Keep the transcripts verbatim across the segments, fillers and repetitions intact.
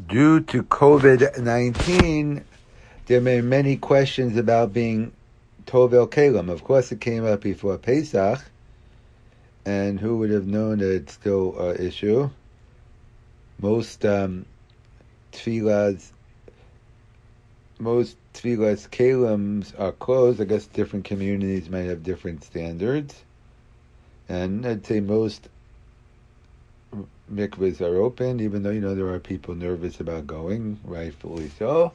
Due to COVID nineteen, there may be many questions about being Tovel Kalim. Of course, it came up before Pesach, and who would have known that it's still an issue? Most um, tefillahs, most tefillahs Kalims are closed. I guess different communities might have different standards, and I'd say most mikvahs are open, even though, you know, there are people nervous about going, rightfully so.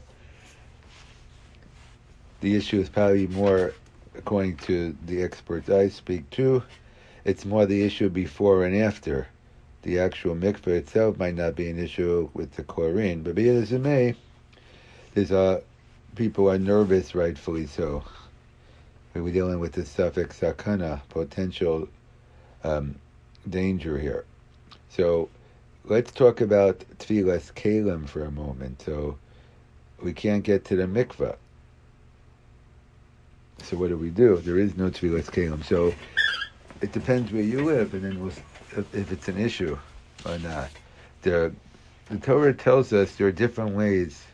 The issue is probably more, according to the experts I speak to, it's more the issue before and after. The actual mikvah itself might not be an issue with the chlorine, but be it as it may, there's a, people are nervous, rightfully so. We're dealing with the suffix sakana, potential um, danger here. So let's talk about tefillas kalim for a moment. So we can't get to the mikvah. So what do we do? There is no tefillas kalim. So it depends where you live, and then we'll, if, if it's an issue or not. The, the Torah tells us there are different ways.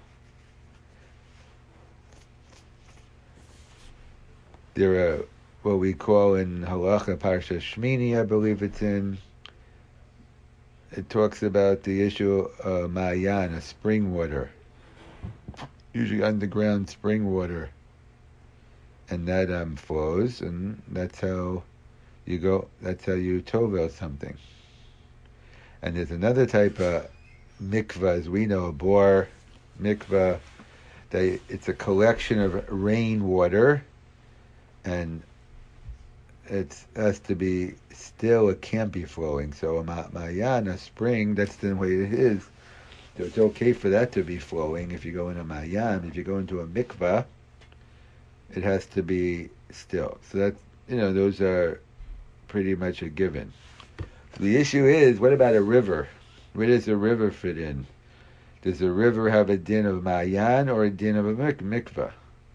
There are what we call in Halacha Parsha Shmini, I believe it's in. It talks about the issue of Ma'ayan, a spring water, usually underground spring water, and that um, flows, and that's how you go. That's how you tovel something. And there's another type of mikvah, as we know, a bor mikvah. They, it's a collection of rainwater, and it has to be still, it can't be flowing. So a ma'ayan, a spring, that's the way it is. So it's okay for that to be flowing if you go in a ma'ayan. If you go into a mikvah, it has to be still. So that, you know, those are pretty much a given. So the issue is, what about a river? Where does a river fit in? Does a river have a din of ma'ayan or a din of a mik- mikvah?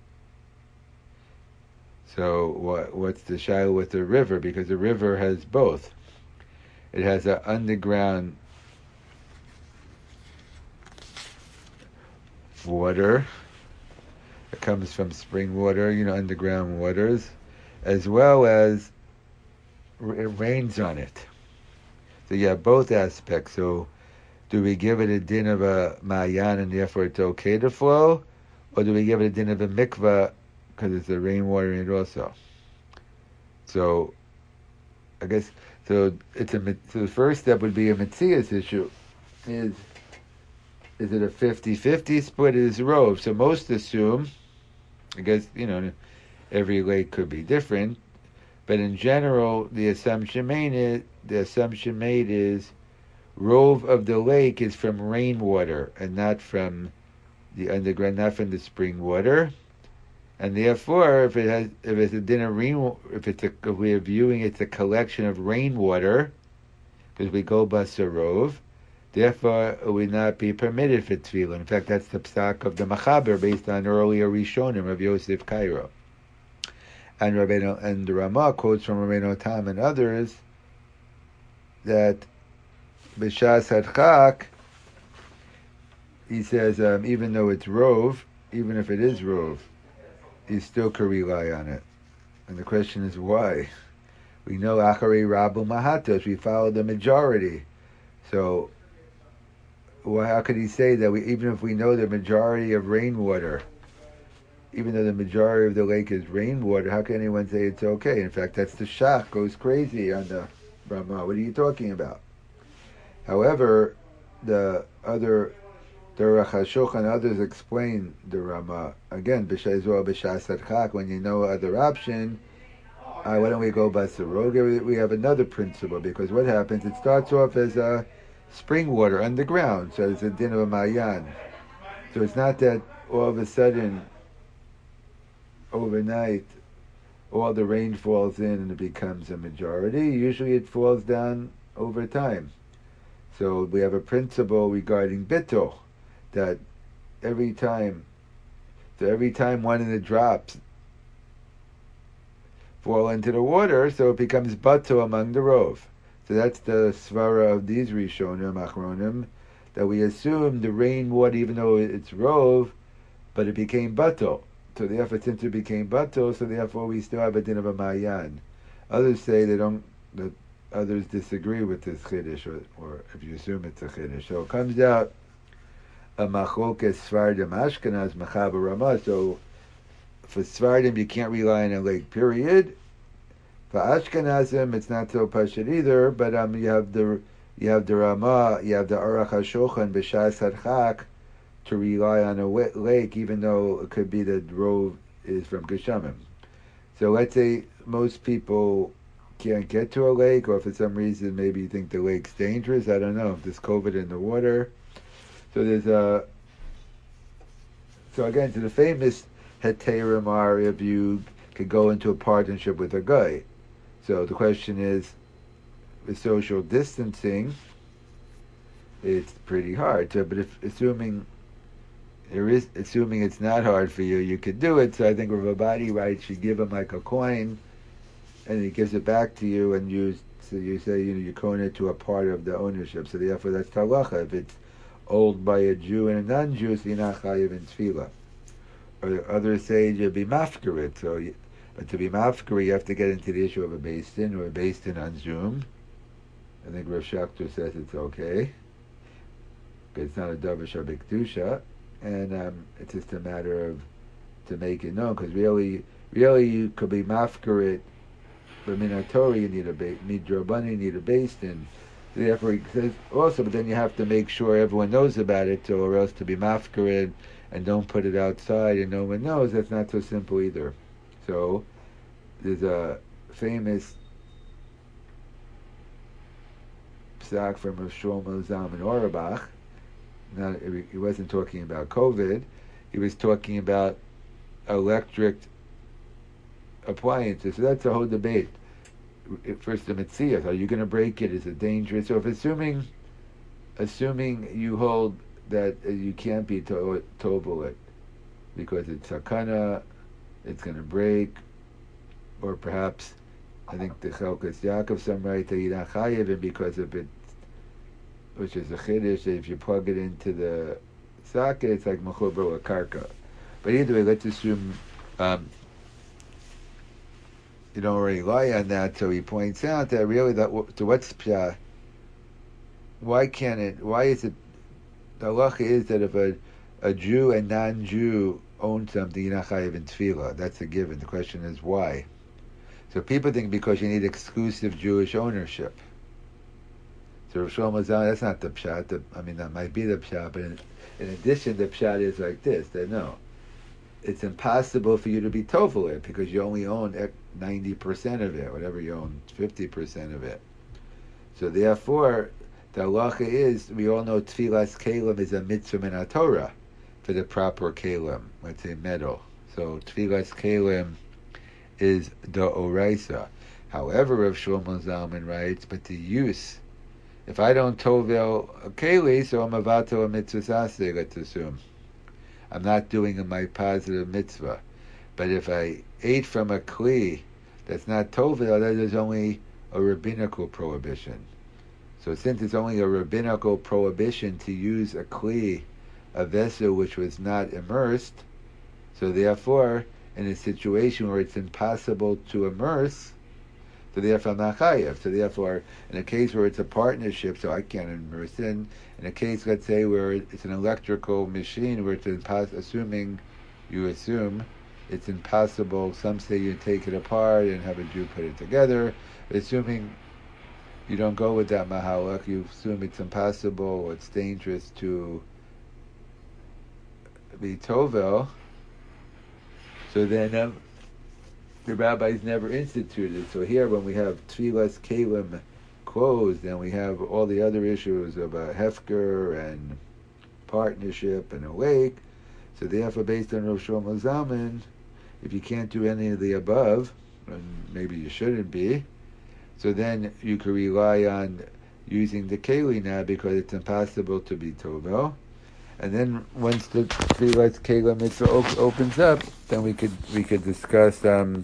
So what, what's the shaila with the river? Because the river has both. It has an underground water. It comes from spring water, you know, underground waters, as well as it rains on it. So you have both aspects. So do we give it a din of a ma'ayan and therefore it's okay to flow? Or do we give it a din of a mikvah because it's the rainwater in it also? So, I guess, so it's a, so the first step would be a Metzias issue. Is is it a fifty-fifty split? Is rove? So most assume, I guess, you know, every lake could be different, but in general, the assumption made is, the assumption made is rove of the lake is from rainwater and not from the underground, not from the spring water. And therefore, if it has, if it's a din of rain, if it's a, if we're viewing it's a collection of rainwater, because we go basarov, therefore it would not be permitted for tefillah. In fact, that's the psak of the Machaber based on earlier Rishonim of Yosef Cairo. And Rabbeinu, and the Ramah quotes from Rabbeinu Tam and others that b'shas hadchak, he says, um, even though it's rove, even if it is rove, you still could rely on it. And the question is why? We know Acharei Rabu Mahatos, we follow the majority. So well, how could he say that we, even if we know the majority of rainwater, even though the majority of the lake is rainwater, how can anyone say it's okay? In fact, that's the Shach goes crazy on the Ramah. What are you talking about? However, the other the Aruch HaShulchan and others explain the Ramah. Again, b'shas hadchak, when you know other option, uh, why don't we go basarog? We have another principle, because what happens, it starts off as a spring water underground, so it's a din of a ma'ayan. So it's not that all of a sudden, overnight, all the rain falls in and it becomes a majority. Usually it falls down over time. So we have a principle regarding bittul, that every time, so every time one of the drops fall into the water, so it becomes bato among the rov. So that's the svara of these Rishonim, Achronim, that we assume the rainwater, even though it's rove, but it became bato. So therefore, since it became bato, so therefore we still have a din of a mayan. Others say they don't. That others disagree with this chiddush, or, or if you assume it's a chiddush. So it comes out a machlokes Sfardim Ashkenaz mechaber Ramah. So for Sfardim, you can't rely on a lake. Period. For Ashkenazim, it's not so pashut either. But um, you have the you have the Ramah, you have the Aruch HaShulchan b'Shas Hadchak to rely on a wet lake, even though it could be that the rove is from Geshamim. So let's say most people can't get to a lake, or for some reason maybe you think the lake's dangerous. I don't know if there's COVID in the water. So there's a. So again, to the famous heterim are if you could go into a partnership with a guy. So the question is, with social distancing, it's pretty hard. So, but if assuming there is, assuming it's not hard for you, you could do it. So I think Rav Abadi writes, you give him like a coin, and he gives it back to you, and you so you say you know you coin it to a part of the ownership. So therefore, that's talacha. If it's owned by a Jew and a non-Jew, so you're not chayiv in tefillah. Or others say you'll be mafkarit. So, you, but to be mafkarit, you have to get into the issue of a beis din or a beis din on Zoom. I think Rav Shachter says it's okay, but it's not a davar shabikdusha, and um, it's just a matter of to make it known. Because really, really, you could be mafkarit. But minatori, you need a beis. Midrabani, you need a beis din. Therefore, he says also, but then you have to make sure everyone knows about it, so or else to be mafkarid and don't put it outside and no one knows. That's not so simple either. So there's a famous psak from Rav Shlomo Zalman Auerbach. Now, he wasn't talking about COVID. He was talking about electric appliances. So that's a whole debate. First, the Metzias, are you going to break it? Is it dangerous? So if assuming assuming you hold that you can't be to- tovel it because it's sakana, it's going to break, or perhaps I think the Chelkas Yaakov some right that you're not chayiv, and because of it, which is a chiddush, that if you plug it into the socket, it's like mechubar a karka. But either way, let's assume um, you don't rely on that. So he points out that really, that to what's pshat? Why can't it? Why is it? The halacha is that if a a Jew and non-Jew own something, you're not chayiv in tefillah. That's a given. The question is why. So people think because you need exclusive Jewish ownership. So Rosh Shlomo Zalman, that's not the pshat. The, I mean, that might be the pshat, but in, in addition, the pshat is like this: that no, it's impossible for you to be tovel it because you only own ninety percent of it, whatever you own, fifty percent of it. So therefore, the halacha is, we all know tfilas kelim is a mitzvah min HaTorah for the proper kelim, let's say metal. So tfilas kelim is the oraisa. However, Rav Shlomo Zalman writes, but the use, if I don't tovel a keli, so I'm avato a mitzvah saseh, let's assume. I'm not doing my positive mitzvah. But if I ate from a kli that's not tovel, that is only a rabbinical prohibition. So since it's only a rabbinical prohibition to use a kli, a vessel which was not immersed, so therefore, in a situation where it's impossible to immerse, so therefore I'm not chayav. So therefore, in a case where it's a partnership, so I can't immerse in. In a case, let's say, where it's an electrical machine, where it's impos- assuming, you assume, it's impossible. Some say you take it apart and have a Jew put it together. Assuming you don't go with that mahalach, you assume it's impossible or it's dangerous to be tovel. So then um, the rabbis never instituted. So here, when we have tfilas kelim closed, and we have all the other issues of a hefker and partnership and a lake, so therefore, based on Rosh Shlomo Zalman, if you can't do any of the above, and maybe you shouldn't be, so then you could rely on using the keli now because it's impossible to be tovel. And then once the tfilas kelim mitzvah op- opens up, then we could we could discuss. Um,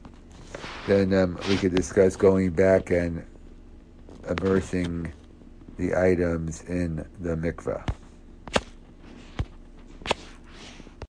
then um, we could discuss going back and immersing the items in the mikveh.